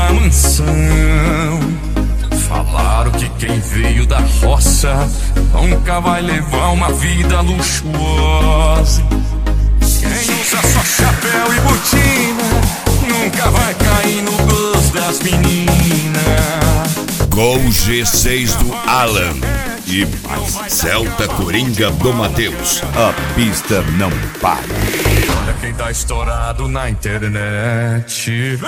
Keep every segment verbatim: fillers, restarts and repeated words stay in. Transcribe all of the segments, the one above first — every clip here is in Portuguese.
uma mansão. Falaram que quem veio da roça nunca vai levar uma vida luxuosa. Quem usa só chapéu e botina nunca vai cair no gosto das meninas. Gol G seis do Alan e mais Celta Coringa do Matheus. A pista não para. Olha quem tá estourado na internet.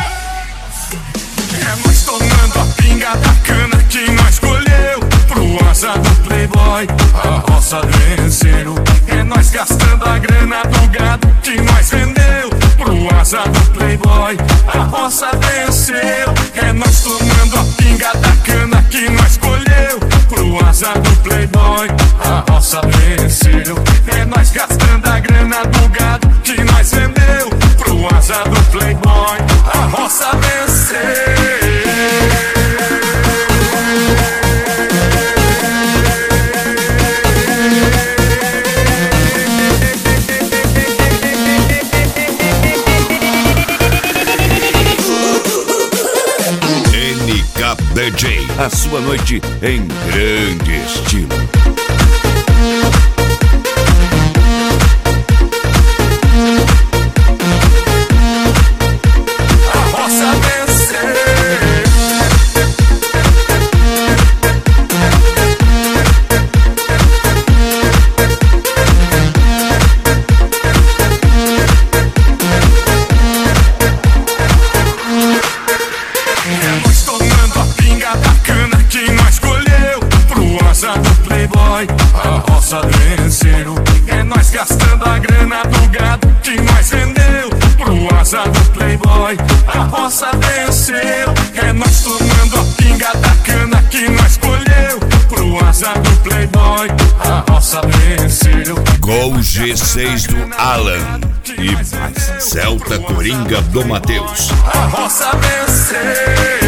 É nós tomando a pinga da cana que nós escolheu pro asa do playboy, a roça venceram. É nós gastando a grana do gado que nós vendeu pro asa do playboy, a roça venceu. É nós tomando a pinga da cana que nós escolheu pro asa do playboy, a roça venceu. É nós gastando a grana do gado que nós vendeu pro asa do playboy, a roça venceu. D J, a sua noite em grande estilo. A roça venceu. É nós tomando a pinga da cana que nós escolheu pro asa do playboy, a roça venceram. É nós gastando a grana do gado que nós vendeu pro asa do playboy, a roça venceu. É nós tomando a pinga da cana que nós escolheu pro asa do playboy, a roça venceu. Gol G seis do Alan e mais Celta Coringa do Matheus. A roça venceu.